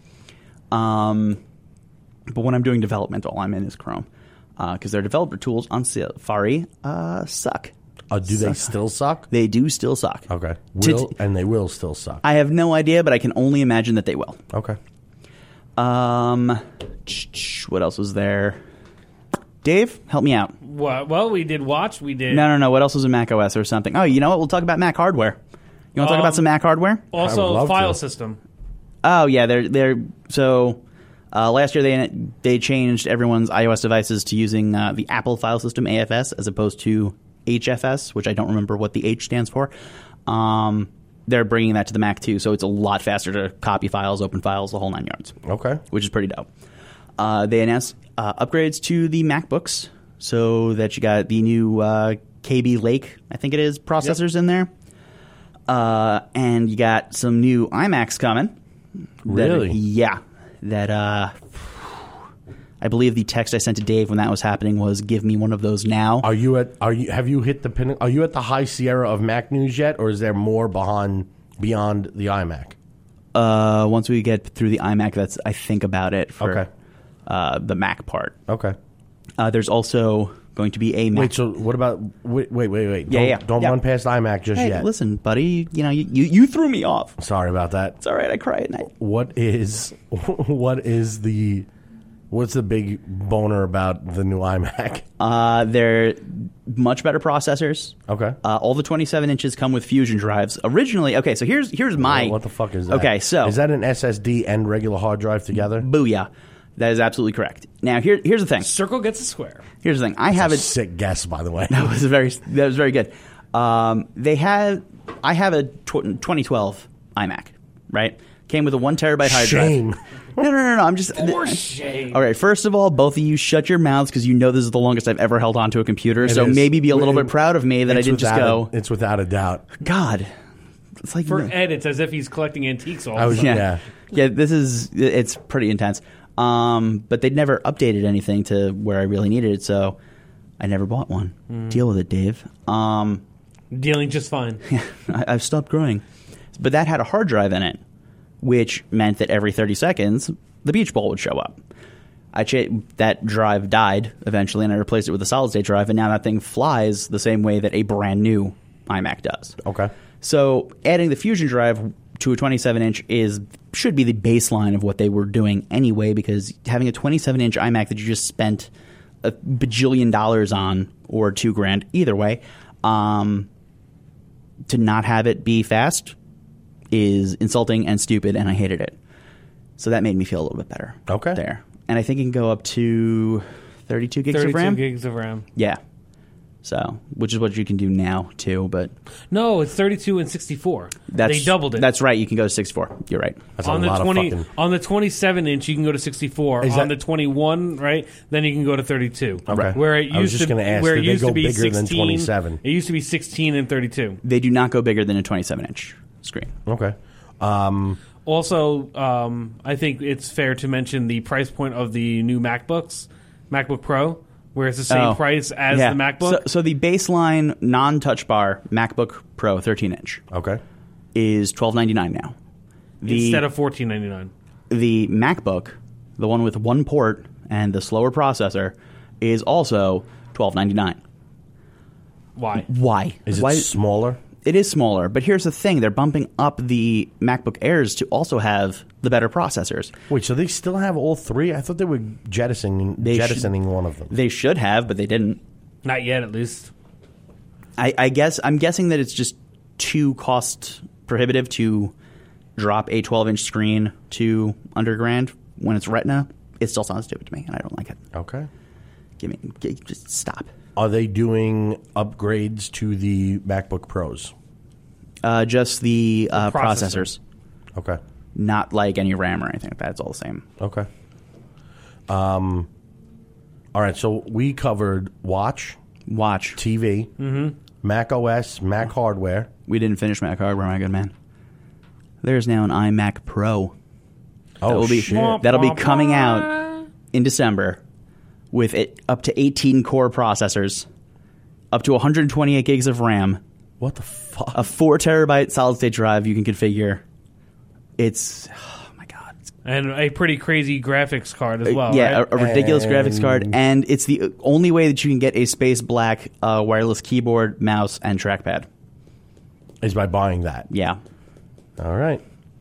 Um, but when I'm doing development, all I'm in is Chrome because their developer tools on Safari uh, suck. Uh, do they still suck? They do still suck. Okay. To- Will and they will still suck. I have no idea, but I can only imagine that they will. Okay. Um, what else was there? Dave, help me out. what? Well, we did watch. We did No, no, no. What else was in Mac O S or something? Oh, you know what? We'll talk about Mac hardware. You want to talk Um, about some Mac hardware? I would also love file to. system. Oh yeah, they're they're so uh, last year they they changed everyone's iOS devices to using uh, the Apple file system A F S as opposed to H F S, which I don't remember what the H stands for. Um, they're bringing that to the Mac too, so it's a lot faster to copy files, open files, the whole nine yards, Okay. which is pretty dope. Uh, they announced uh, upgrades to the MacBooks so that you got the new uh, K B Lake, I think it is, processors in there. Uh, and you got some new iMacs coming. That- Really? yeah. That, uh, I believe the text I sent to Dave when that was happening was, give me one of those now. Are you at are you have you hit the pin are you at the High Sierra of Mac news yet, or is there more behind beyond the iMac? Uh, once we get through the iMac, that's, I think, about it for Okay. uh, the Mac part. Okay. Uh, there's also going to be a Mac. Wait, so what about wait wait wait wait. Yeah, don't, yeah, Don't yeah. run past iMac just Hey, yet. listen, buddy, you know, you, you, you threw me off. Sorry about that. It's all right, I cry at night. What is what is the What's the big boner about the new iMac? Uh, they're much better processors. Okay. Uh, all the twenty-seven inches come with Fusion drives. Originally, okay, so here's here's my... What the fuck is that? Okay, so... Is that an S S D and regular hard drive together? Booyah. That is absolutely correct. Now, here, here's the thing. Circle gets a square. Here's the thing. I have a a... sick guess, by the way. That was very, that was very good. Um, they had... I have a tw- twenty twelve iMac, right? Came with a one terabyte hard Shame. drive. No, no, no, no. I'm just... For shame. All right, first of all, both of you shut your mouths because you know this is the longest I've ever held onto a computer. It so is. maybe be a little It- bit proud of me that I It's didn't just without go, A, it's without a doubt. God. It's like... For Ed, it's as if he's collecting antiques all I the was- time. yeah. Yeah. yeah, this is... It's pretty intense. Um, but they'd never updated anything to where I really needed it, so I never bought one. Hmm. Deal with it, Dave. Um... Dealing just fine. I, I've stopped growing. But that had a hard drive in it, which meant that every thirty seconds, the beach ball would show up. I cha- that drive died eventually, and I replaced it with a solid-state drive, and now that thing flies the same way that a brand-new iMac does. Okay. So adding the Fusion drive to a twenty-seven inch is should be the baseline of what they were doing anyway, because having a twenty-seven inch iMac that you just spent a bajillion dollars on, or two grand, either way, um, to not have it be fast is insulting and stupid, and I hated it. So that made me feel a little bit better. Okay. There. And I think it can go up to thirty-two gigs thirty-two of RAM. gigs of RAM. Yeah. So, which is what you can do now, too, but... No, it's thirty-two and sixty-four. That's, they doubled it. That's right. You can go to sixty-four. You're right. That's on a the lot twenty of fucking... on the twenty-seven inch, you can go to sixty-four. Is on that- the twenty-one, right? Then you can go to thirty-two. Okay. Where it used I was just to gonna ask, where it did they used go to be bigger than sixteen, twenty-seven? It used to be sixteen and thirty-two. They do not go bigger than a twenty-seven inch screen. Okay. Um, Also, um, I think it's fair to mention the price point of the new MacBooks, MacBook Pro, where it's the same Oh, price as yeah. the MacBook. So, so the baseline non-touch bar MacBook Pro thirteen inch okay. is twelve ninety-nine now. The, instead of fourteen ninety-nine. the MacBook, the one with one port and the slower processor, is also twelve ninety-nine. Why? Why? Is it Why? smaller? It is smaller, but here's the thing: they're bumping up the MacBook Airs to also have the better processors. Wait, so they still have all three? I thought they were jettisoning, They jettisoning one of them. They should have, but they didn't. Not yet, at least. I, I guess I'm guessing that it's just too cost prohibitive to drop a twelve inch screen to under grand when it's Retina. It still sounds stupid to me, and I don't like it. Okay. Give me, g- just stop. Are they doing upgrades to the MacBook Pros? Uh, just the, uh, The processor. processors, Okay. not like any RAM or anything like that. It's all the same. Okay. Um. All right, so we covered Watch, Watch. T V, Mm-hmm. Mac O S, Mac hardware. We didn't finish Mac hardware, my good man. There's now an iMac Pro. Oh, that will be, shit. That'll be coming out in December with it up to eighteen core processors, up to one hundred twenty-eight gigs of RAM, What the fuck? a four terabyte solid state drive you can configure. It's, oh my god. It's, And a pretty crazy graphics card as well. yeah, right? a, a ridiculous And- graphics card, and it's the only way that you can get a space black uh, wireless keyboard, mouse, and trackpad. Is by buying that. Yeah, All right.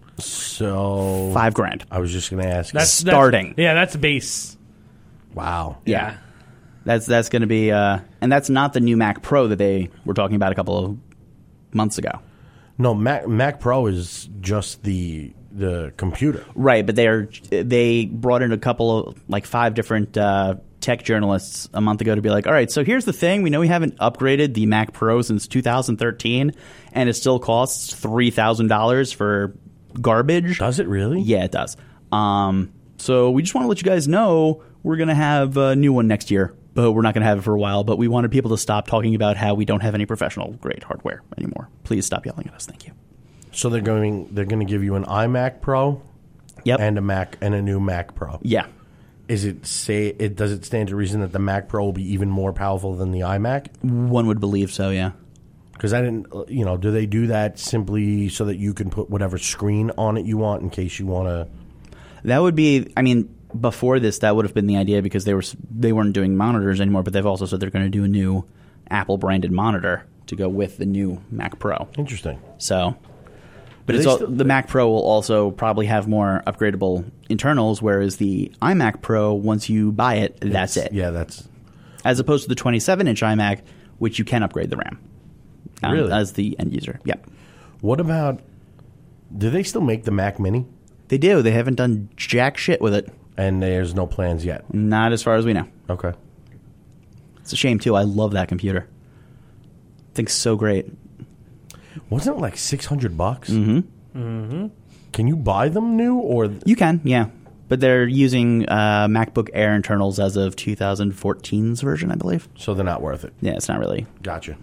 So five grand. I was just going to ask. That's starting. That's, yeah, that's base. wow. Yeah. That's that's going to be, uh, and that's not the new Mac Pro that they were talking about a couple of months ago. No, Mac Mac Pro is just the the computer. Right, but they are they brought in a couple of like five different uh, tech journalists a month ago to be like, all right, so here's the thing: we know we haven't upgraded the Mac Pro since two thousand thirteen, and it still costs three thousand dollars for garbage. Does it really? Yeah, it does. Um, so we just want to let you guys know we're going to have a new one next year, but we're not going to have it for a while. But we wanted people to stop talking about how we don't have any professional grade hardware anymore. Please stop yelling at us. Thank you. So they're going they're going to give you an iMac Pro Yep. and a Mac and a new Mac Pro. Yeah. Is it say it does it stand to reason that the Mac Pro will be even more powerful than the iMac? One would believe so, yeah. Because I didn't, you know, do they do that simply so that you can put whatever screen on it you want in case you want to? That would be, I mean, before this, that would have been the idea because they were they weren't doing monitors anymore. But they've also said they're going to do a new Apple branded monitor to go with the new Mac Pro. Interesting. So But Do it's they all, still- the Mac Pro will also probably have more upgradable internals, whereas the iMac Pro, once you buy it, that's it. Yeah, that's As opposed to the twenty-seven inch iMac, which you can upgrade the RAM. Um, Really? As the end user. Yep. What about? Do they still make the Mac Mini? They do. They haven't done jack shit with it. And there's no plans yet. Not as far as we know. Okay. It's a shame, too. I love that computer. Thing's so great. Wasn't it like six hundred bucks? Mm-hmm. Mm-hmm. Can you buy them new or? You can, yeah. But they're using uh, MacBook Air internals as of twenty fourteen's version, I believe. So they're not worth it. Yeah, it's not really. Gotcha.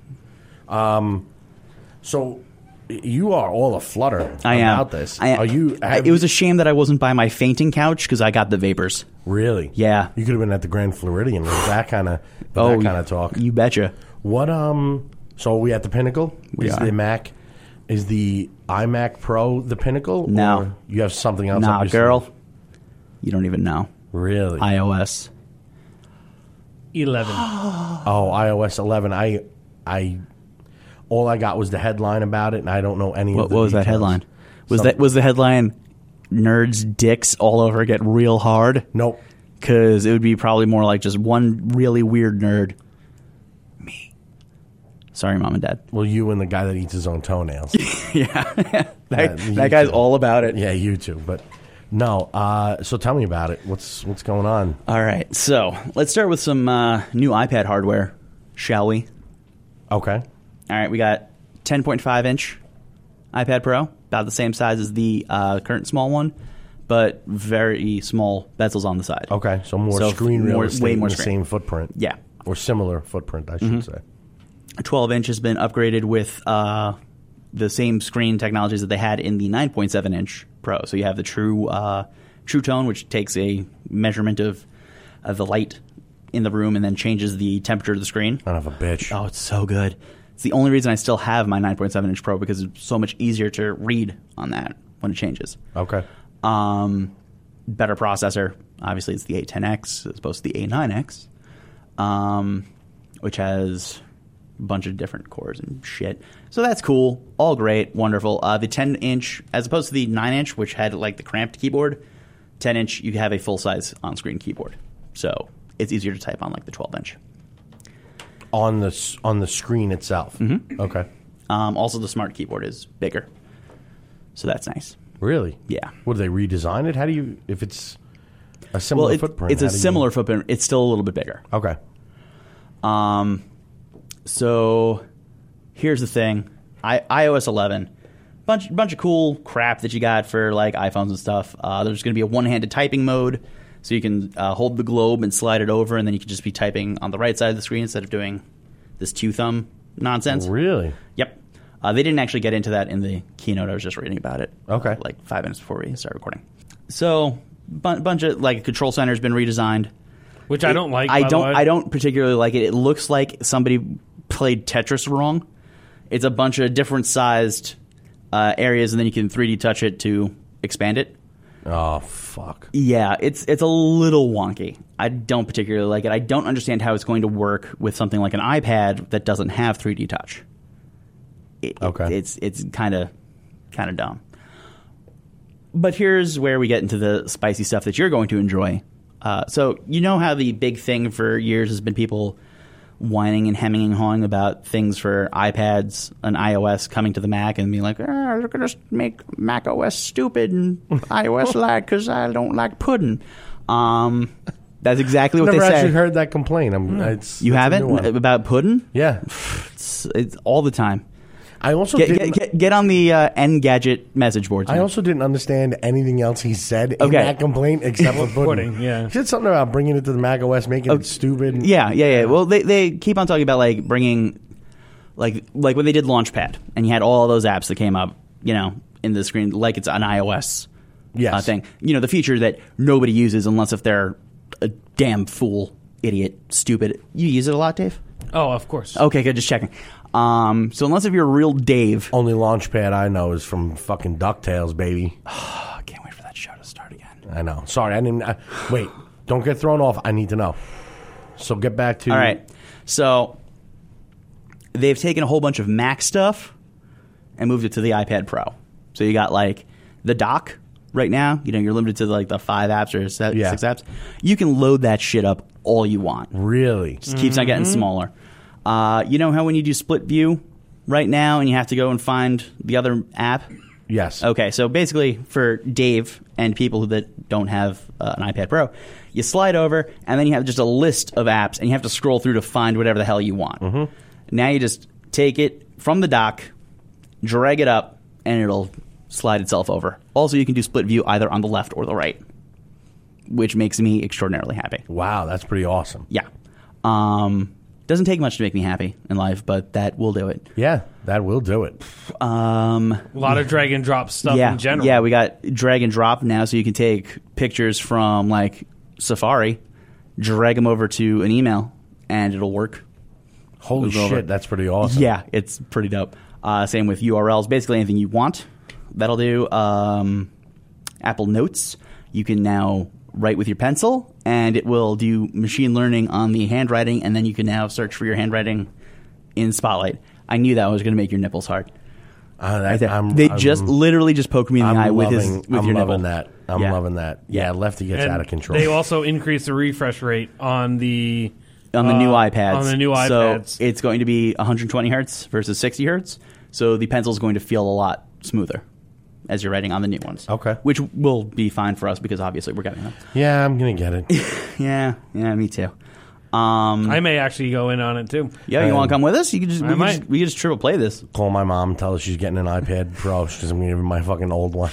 Um, so you are all aflutter I am. about this. I, are you? I, have it was a you- shame that I wasn't by my fainting couch because I got the vapors. really. Yeah. You could have been at the Grand Floridian with that kind of Oh, that kind of talk. You betcha. What um? So are we at the pinnacle? We is are. the Mac? Is the iMac Pro the pinnacle? No. Or you have something else. Nah, up your girl. sleeve? You don't even know. Really? iOS. eleven. oh, iOS eleven. I I. All I got was the headline about it, and I don't know any What, of the what was that details. headline? Was Some- that was the headline "Nerds dicks all over get real hard"? Nope. Because it would be probably more like just one really weird nerd. Me. Sorry, mom and dad. Well, you and the guy that eats his own toenails. Yeah, that, Yeah, you that guy's too. all about it. Yeah, you too. But no. Uh, so tell me about it. What's what's going on? All right, so let's start with some uh, new iPad hardware, shall we? Okay. All right, we got ten point five inch iPad Pro, about the same size as the uh, current small one, but very small bezels on the side. Okay. So more So screen real more- estate way in more the screen. same footprint. Yeah. Or similar footprint, I should say. twelve inch has been upgraded with uh, the same screen technologies that they had in the nine point seven inch Pro. So you have the True uh, True Tone, which takes a measurement of, of the light in the room and then changes the temperature of the screen. Son of a bitch. Oh, it's so good. It's the only reason I still have my nine point seven inch Pro because it's so much easier to read on that when it changes. Okay. Um, better processor. Obviously, it's the A ten X as opposed to the A nine X, um, which has a bunch of different cores and shit. So that's cool. All great. Wonderful. Uh, the ten inch, as opposed to the nine inch, which had like the cramped keyboard, ten inch, you have a full-size on-screen keyboard. So it's easier to type on like the twelve inch. On the s- on the screen itself. Mm-hmm. Okay. Um, also, the smart keyboard is bigger. So that's nice. Really? Yeah. What, do they redesign it? How do you, if it's a similar Well, it, footprint? it's a how do you- similar footprint. It's still a little bit bigger. Okay. Um, so here's the thing: I, iOS eleven, bunch bunch of cool crap that you got for like iPhones and stuff. Uh, there's going to be a one-handed typing mode, so you can uh, hold the globe and slide it over, and then you can just be typing on the right side of the screen instead of doing this two thumb nonsense. Really? Yep. Uh, they didn't actually get into that in the keynote. I was just reading about it. Okay. Like five minutes before we started recording. So, bu- bunch of like control center has been redesigned. Which I don't like. I by the don't. way. I don't particularly like it. It looks like somebody played Tetris wrong. It's a bunch of different sized uh, areas, and then you can three D touch it to expand it. Oh, fuck. Yeah, it's it's a little wonky. I don't particularly like it. I don't understand how it's going to work with something like an iPad that doesn't have three D touch. It, Okay. it's it's kind of kind of dumb. But here's where we get into the spicy stuff that you're going to enjoy. Uh, so you know how the big thing for years has been people whining and hemming and hawing about things for iPads and iOS coming to the Mac and being like, ah, they're going to make Mac O S stupid and iOS lag because I don't like pudding. Um, that's exactly what Never they actually say. heard that complaint. I'm, it's, You it's a haven't new one. about pudding? Yeah. It's, it's all the time. I also Get, didn't. get, get, get on the uh, Engadget message boards. I man. also didn't understand anything else he said in Okay. that complaint except for pudding. Pudding, yeah. He said something about bringing it to the Mac O S, making it stupid. Yeah, yeah, yeah. Well, they they keep on talking about like bringing, like like when they did Launchpad, and you had all those apps that came up, you know, in the screen, like it's an iOS Yes. uh, thing. You know, the feature that nobody uses unless if they're a damn fool, idiot, stupid. You use it a lot, Dave? Oh, of course. Okay, good. Just checking. Um, so unless if you're a real Dave, Only Launchpad I know is from fucking DuckTales, baby. I can't wait for that show to start again. I know. Sorry, I didn't. I, wait, don't get thrown off. I need to know. So get back to. All right. So they've taken a whole bunch of Mac stuff and moved it to the iPad Pro. So you got like the dock right now. You know, you're limited to like the five apps or se- Yeah. six apps. You can load that shit up all you want. Really? Just keeps on getting smaller. Uh, you know how when you do split view right now and you have to go and find the other app? Yes. Okay, so basically for Dave and people that don't have uh, an iPad Pro, you slide over and then you have just a list of apps and you have to scroll through to find whatever the hell you want. Mm-hmm. Now you just take it from the dock, drag it up, and it'll slide itself over. Also, you can do split view either on the left or the right, which makes me extraordinarily happy. Wow, that's pretty awesome. Yeah. Um, doesn't take much to make me happy in life, but that will do it. Yeah, that will do it. Um, A lot of drag and drop stuff yeah, in general. yeah, we got drag and drop now, so you can take pictures from like Safari, drag them over to an email, and it'll work. Holy Move shit, over. that's pretty awesome. Yeah, it's pretty dope. Uh, same with U R Ls. Basically, anything you want, that'll do. Um, Apple Notes, you can now write with your pencil, and it will do machine learning on the handwriting, and then you can now search for your handwriting in Spotlight. I knew that was going to make your nipples hard. Uh, that, Right there. I'm, they I'm, just literally just poked me in the I'm eye with loving, his with I'm your loving nipple. that. I'm Yeah. loving that. Yeah, Yeah. Lefty gets And out of control. They also increased the refresh rate on the On the uh, new iPads. On the new So iPads. it's going to be one hundred twenty hertz versus sixty hertz. So the pencil is going to feel a lot smoother as you're writing on the new ones. Okay. Which will be fine for us because obviously we're getting them. yeah, I'm going to get it. Yeah, yeah, me too. Um, I may actually go in on it too. yeah, you Um, want to come with us? You can just we I can might. just, we can just triple play this. Call my mom, tell her she's getting an iPad Pro because I'm going to give her my fucking old one.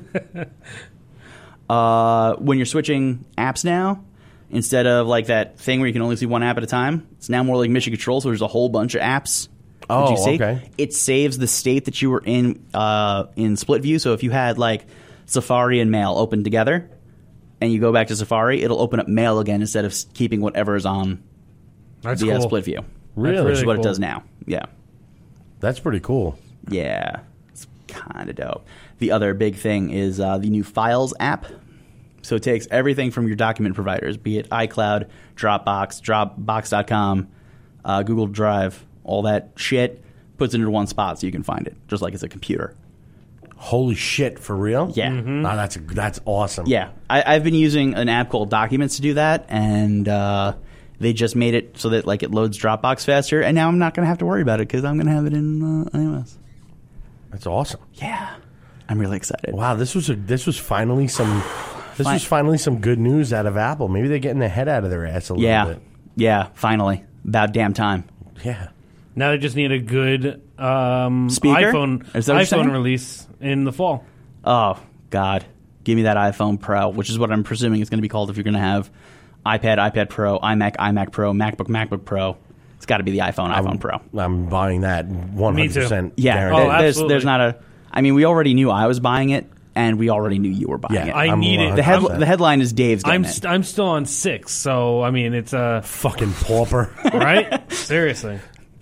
Uh, when you're switching apps now, instead of like that thing where you can only see one app at a time, it's now more like Mission Control. So there's a whole bunch of apps. that Oh, you see. okay. It saves the state that you were in uh, in split view. So if you had like Safari and Mail open together, and you go back to Safari, it'll open up Mail again instead of s- keeping whatever is on That's the uh, cool. split view. Really? Which is what cool. it does now. Yeah. That's pretty cool. Yeah, it's kind of dope. The other big thing is uh, the new Files app. So it takes everything from your document providers, be it iCloud, Dropbox, Dropbox dot com, uh, Google Drive, all that shit, puts it into one spot so you can find it, just like it's a computer. Holy shit, for real? Yeah. Mm-hmm. Oh, that's that's awesome. Yeah, I, I've been using an app called Documents to do that, and uh, they just made it so that like it loads Dropbox faster, and now I'm not going to have to worry about it because I'm going to have it in uh, iOS. That's awesome. Yeah, I'm really excited. Wow, this was a this was finally some this Fine. was finally some good news out of Apple. Maybe they're getting their head out of their ass a little Yeah, bit. yeah, finally, about damn time. Yeah. Now they just need a good um, Speaker? iPhone Is that what you're saying? iPhone release in the fall. Oh, God. Give me that iPhone Pro, which is what I'm presuming it's going to be called if you're going to have iPad, iPad Pro, iMac, iMac Pro, MacBook, MacBook Pro. It's got to be the iPhone, iPhone Pro. I'm buying that one hundred percent. Yeah, guaranteed. Oh, there- there's, absolutely. there's not a... I mean, we already knew I was buying it, and we already knew you were buying Yeah, it. I I'm need it. one the, hundred head, percent. the headline is Dave's getting I'm it. st- I'm still on six, so I mean it's uh Fucking pauper. right. Seriously,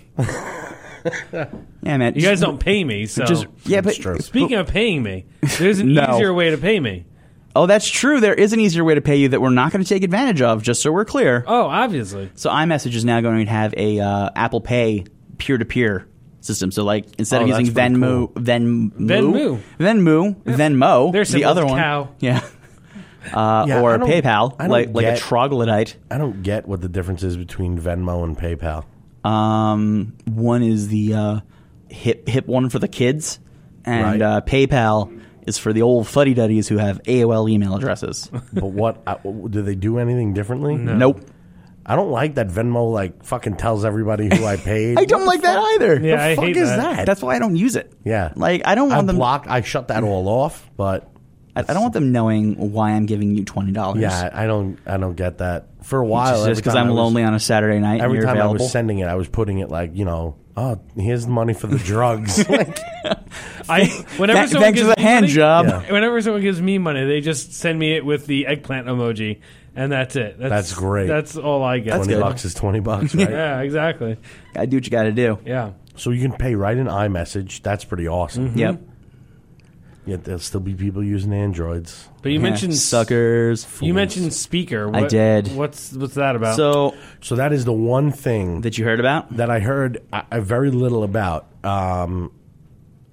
yeah, man. you guys don't pay me, so Just, yeah, but... It's true. speaking of paying me, there's an No. easier way to pay me. Oh, that's true. There is an easier way to pay you that we're not going to take advantage of, just so we're clear. Oh, obviously. So iMessage is now going to have a uh, Apple Pay peer-to-peer system. So like instead Oh, of using that's pretty Venmo, cool. Venmo, Venmo. Venmo, Venmo, There's the other one, cow. yeah, uh, Yeah, I or don't- PayPal, I don't like like a get- troglodyte. I don't get what the difference is between Venmo and PayPal. Um, one is the uh, hip hip one for the kids, and Right. uh, PayPal is for the old fuddy duddies who have A O L email addresses. But what uh, do they do anything differently? Nope. I don't like that Venmo like fucking tells everybody who I paid. I don't like that either. Yeah, the I fuck hate is that. that? That's why I don't use it. Yeah. Like I don't I want them. blocked. I shut that all off. But I, I don't want them knowing why I'm giving you twenty dollars. yeah, I don't. I don't get that. For a while, Just every because time I'm I was- lonely on a Saturday night. and Every you're time available. I was sending it, I was putting it like, you know, oh, here's the money for the drugs. Like, I whenever Th- someone thanks gives for the me hand money, job. Yeah. Whenever someone gives me money, they just send me it with the eggplant emoji, and that's it. That's, That's great. That's all I get. twenty good. bucks is twenty bucks, right? Yeah, exactly. Gotta do what you gotta do. Yeah. So you can pay right in iMessage. That's pretty awesome. Yep. Yet there'll still be people using Androids. But you Yeah, mentioned suckers. You mentioned speaker. I What- did. What's what's that about? So So that is the one thing that you heard about? that I heard I, I very little about. Um,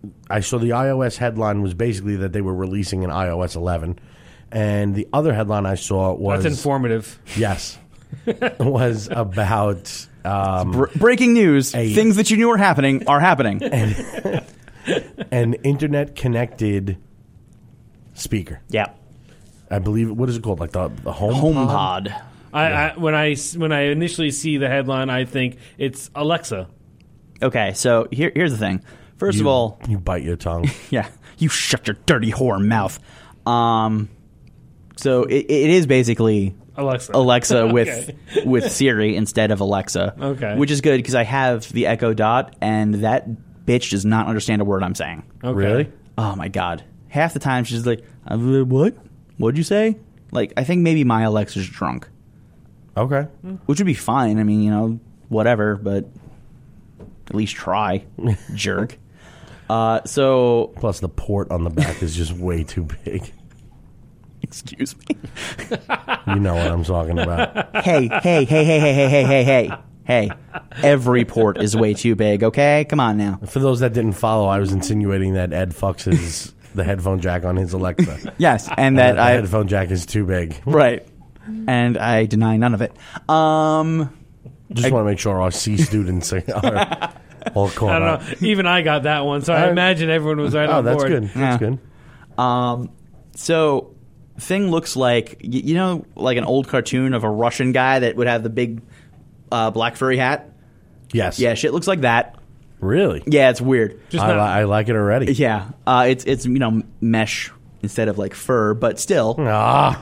I saw the iOS headline was basically that they were releasing an iOS eleven, and the other headline I saw was That's informative. yes, was about um, Br- breaking news: a- things that you knew were happening are happening. an internet connected speaker. Yeah, I believe what is it called? Like the the home HomePod. I, I when I s- when I initially see the headline, I think it's Alexa. Okay, so here, here's the thing. First You, of all, you bite your tongue. yeah, you shut your dirty whore mouth. Um, so it, it is basically Alexa. Alexa Okay. with with Siri instead of Alexa. Okay. Which is good because I have the Echo Dot, and that bitch does not understand a word I'm saying. Okay. Really? Oh my god! Half the time she's like, uh, "What? What'd you say?" Like, I think maybe my Alexa's drunk, Okay. which would be fine. I mean, you know, whatever, but at least try, jerk. Uh, so, Plus, the port on the back is just way too big. excuse me. You know what I'm talking about. hey, hey, hey, hey, hey, hey, hey, hey, hey, hey. Every port is way too big, okay? Come on now. For those that didn't follow, I was insinuating that Ed fucks his the headphone jack on his Alexa. Yes, and And that the I... headphone jack is too big. Right. And I deny none of it. Um... Just want to make sure our C students are, are all caught I don't up. know. Even I got that one, so I Uh, imagine everyone was right Oh, on that's board. good. That's Yeah. good. Um, so thing looks like y- you know, like an old cartoon of a Russian guy that would have the big uh, black furry hat. Yes. Yeah, shit looks like that. Really? Yeah, it's weird. Just I, not, li- I like it already. Yeah, uh, it's it's you know mesh instead of like fur, but still. Ah.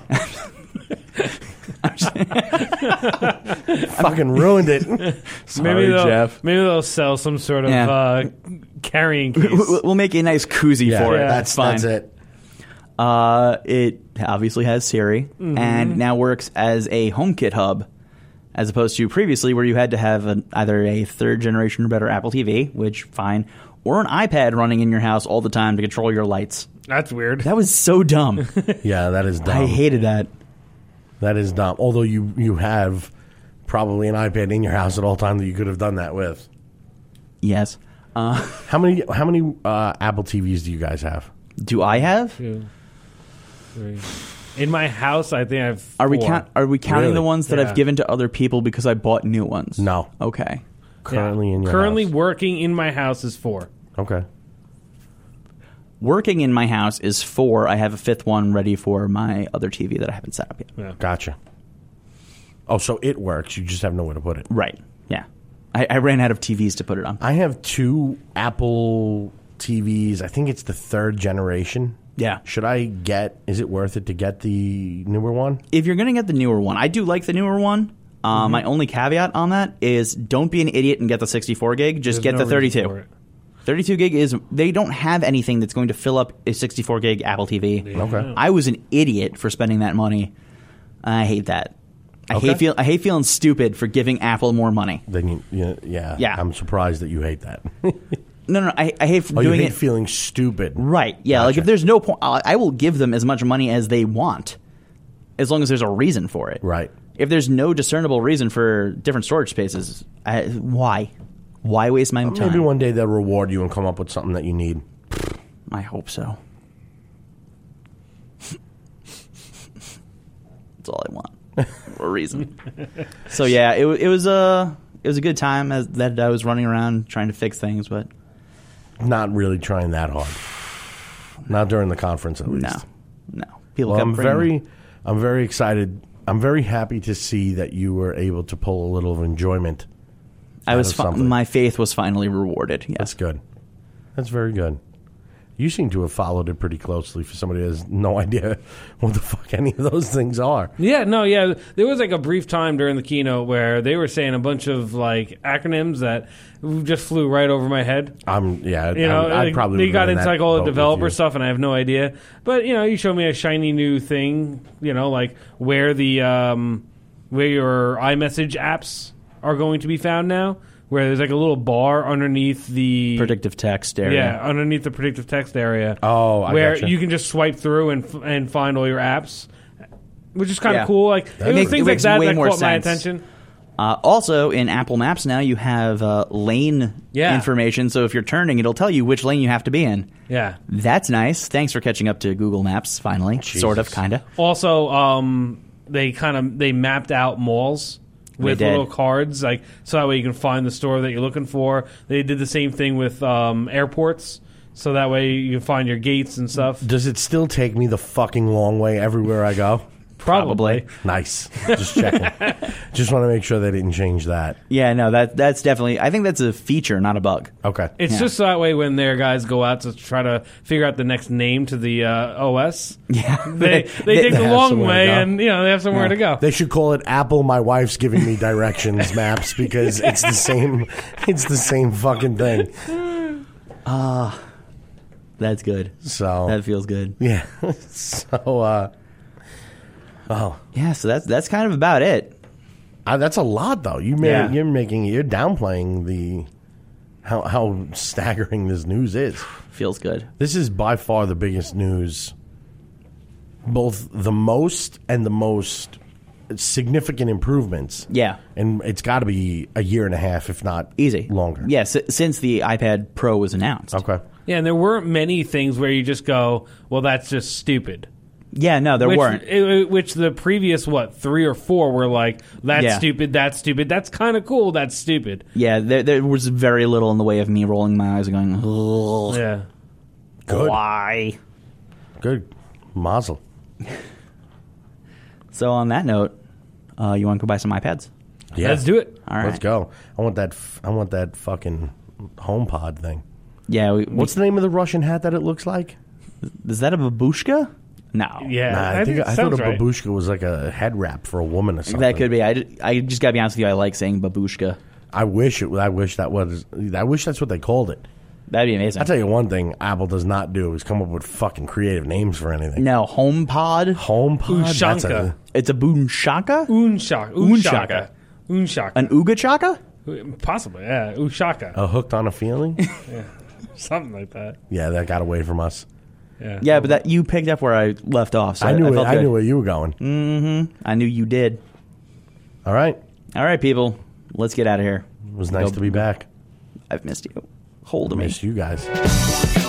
Fucking ruined it. maybe they'll, Jeff. Maybe they'll sell some sort of Yeah. uh, carrying case. We'll we'll make a nice koozie Yeah, for it. Yeah. That's fine. That's it. Uh, it obviously has Siri and now works as a HomeKit hub, as opposed to previously where you had to have an, either a third generation or better Apple T V, which fine, or an iPad running in your house all the time to control your lights. That's weird. That was so dumb. Yeah, that is dumb. I hated that. That is dumb. Although you, you have probably an iPad in your house at all times that you could have done that with. Yes. Uh, How many how many uh, Apple T Vs do you guys have? do I have? Two, three. In my house, I think I have Are we four. count? Are we counting Really? the ones that Yeah. I've given to other people because I bought new ones? No. Okay. Currently Yeah. in your Currently house. working in my house is four. Okay. Working in my house is four. I have a fifth one ready for my other T V that I haven't set up yet. Yeah. Gotcha. Oh, so it works. You just have nowhere to put it. Right. Yeah. I, I ran out of T Vs to put it on. I have two Apple T Vs. I think it's the third generation. Yeah. Should I get, is it worth it to get the newer one? If you're going to get the newer one, I do like the newer one. Uh, Mm-hmm. My only caveat on that is don't be an idiot and get the sixty-four gig. Just There's get no the reason for thirty-two. it. thirty-two gig is, they don't have anything that's going to fill up a sixty-four gig Apple T V. Okay. I was an idiot for spending that money. I hate that. I Okay. hate feel I hate feeling stupid for giving Apple more money. Then you, you yeah. Yeah. I'm surprised that you hate that. No, no, I, I hate for Oh, you doing hate it. feeling stupid. Right. Yeah. Like Gotcha. if there's no point, I I will give them as much money as they want, as long as there's a reason for it. Right. If there's no discernible reason for different storage spaces, I, why? Why waste my time? Maybe one day they'll reward you and come up with something that you need. I hope so. That's all I want. For a reason. So yeah, it wa- it was a it was a good time as that I was running around trying to fix things, but Not really trying that hard. Not during the conference, at least. no, no. People Well, kept I'm bringing- very, I'm very excited. I'm very happy to see that you were able to pull a little of enjoyment. I out was of fi- something. my faith was finally rewarded. Yes. That's good. That's very good. You seem to have followed it pretty closely for somebody who has no idea what the fuck any of those things are. Yeah, no, yeah. There was like a brief time during the keynote where they were saying a bunch of like acronyms that just flew right over my head. I'm yeah. You know, I, I like, probably they would've got been in into that like all boat the with developer you. stuff, and I have no idea. But you know, you show me a shiny new thing. You know, like where the um, where your iMessage apps are going to be found now. Where there's like a little bar underneath the predictive text area. yeah, underneath the predictive text area. Oh, I where gotcha. you can just swipe through and f- and find all your apps, which is kind of Yeah. cool. Like it was makes- things it like makes that way that more caught my sense. attention. Uh, also, in Apple Maps now, you have uh, lane Yeah. information. So if you're turning, it'll tell you which lane you have to be in. Yeah. That's nice. Thanks for catching up to Google Maps, finally. Sort of, kind of. Also, um, they kind of they mapped out malls with They did. little cards, like so that way you can find the store that you're looking for. They did the same thing with um, airports, so that way you can find your gates and stuff. Does it still take me the fucking long way everywhere I go? Probably. Nice. Just checking. Just want to make sure they didn't change that. Yeah, no, that that's definitely. I think that's a feature, not a bug. Okay. It's Yeah. just that way when their guys go out to try to figure out the next name to the uh, O S. Yeah, They they take the have long somewhere to way, go. and you know they have somewhere Yeah. to go. They should call it Apple. My wife's giving me directions maps because it's the same. It's the same fucking thing. That's good. So That feels good. yeah. So uh, oh, Yeah, so that's that's kind of about it. uh, that's a lot though. You ma- Yeah. you're making you're downplaying the how how staggering this news is. Feels good. This is by far the biggest news, both the most and the most significant improvements. Yeah. And it's got to be a year and a half, if not Easy. longer. Yeah, s- since the iPad Pro was announced. Okay. Yeah, and there weren't many things where you just go, well, that's just stupid. Yeah, no, there which, weren't. it- which the previous, what, three or four were like, that's Yeah. stupid, that's stupid, that's kind of cool, that's stupid. Yeah, there, there was very little in the way of me rolling my eyes and going, ugh, Yeah. Good. why? Good. Mazel. So on that note, uh, you want to go buy some iPads? Yeah. Let's do it. All right. Let's go. I want that. F- I want that fucking HomePod thing. Yeah. We, What's the name of the Russian hat that it looks like? we, is that a babushka? No. Yeah. Nah, I, think, it I thought a sounds right. babushka was like a head wrap for a woman or something. That could be. I, ju- I just got to be honest with you. I like saying babushka. I wish it. I wish that was. I wish that's what they called it. That'd be amazing. I'll tell you one thing Apple does not do is come up with fucking creative names for anything. No, HomePod. HomePod? That's a, Ushanka. It's a boonshaka? Unshaka. Unshaka. Unshaka. Unshaka. An Ugachaka? Possibly, yeah. Ushaka. a hooked on a feeling? Something like that. Yeah, that got away from us. Yeah. Yeah, but that you picked up where I left off. So I knew I, it, felt I good. knew where you were going. I knew you did. All right. All right, people. Let's get out of here. It was nice Go- to be back. I've missed you. Hold me. Miss you guys.